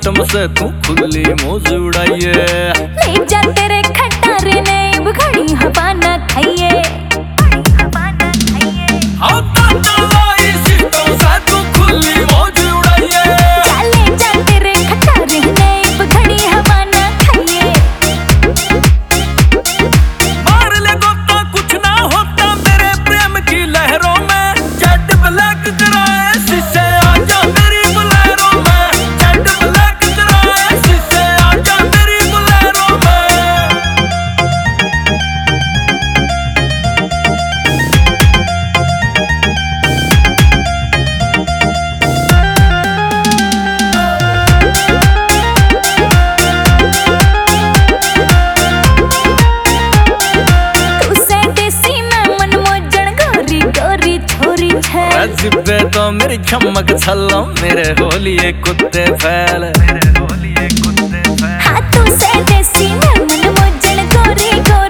System से तू खुली मौज उड़ाइए। ले जा तेरे खटारे ने बुखारी हवा ना खाइए। सिस्टम से तू खुली मौज उड़ाइए। ले जा तेरे खटारे ने बुखारी हवा ना खाइए। मार ले गोता कुछ ना होता मेरे प्रेम की लहरों में। जेट ब्लैक कराए शीशे आजा मेरी बुलेरो में। जेट ब्लैक कराए शीशे आजा मेरी बुलेरो में। जिब्बे तो मेरी चमक छल्लो मेरे होलिए कुत्ते फैल। हाथों से देसी मैं मन मोजन गोरी गोरी।